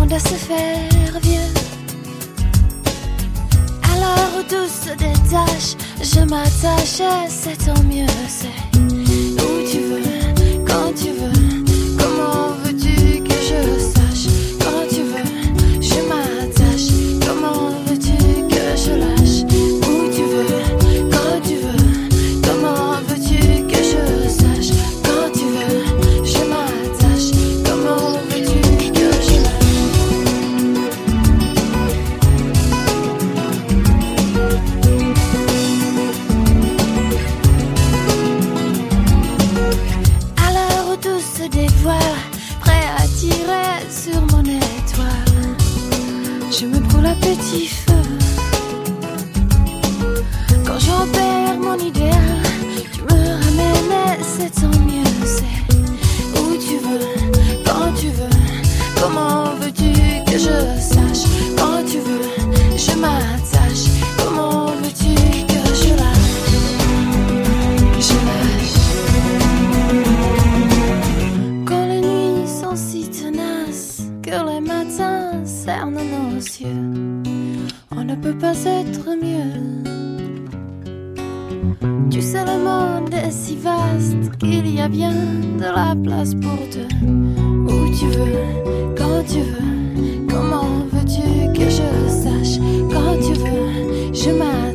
monde à se faire vieux. Alors tout se détache, je m'attache et c'est tant mieux. C'est où tu veux, quand tu veux. Comment veux-tu que je sache? Quand tu veux, je m'attache. Comment veux-tu que je lâche? Où tu veux, quand tu veux. Comment veux-tu que je sache? Quand tu veux, je m'attache. Comment veux-tu que je lâche? À l'heure où tout se dévoile, prêt à tirer sur mon étoile, je me brûle à petit feu. Quand j'en perds mon idéal, tu me ramènes et c'est tant mieux. C'est où tu veux, quand tu veux. Comment veux-tu que je sache? Quand tu veux, je m'attache. Comment veux-tu que je lâche? Je lâche. Quand les nuits sont si tenaces, que les matins cernent nos yeux, on ne peut pas être mieux. Tu sais, le monde est si vaste qu'il y a bien de la place pour deux. Où tu veux, quand tu veux. Comment veux-tu que je sache? Quand tu veux, je m'arrête.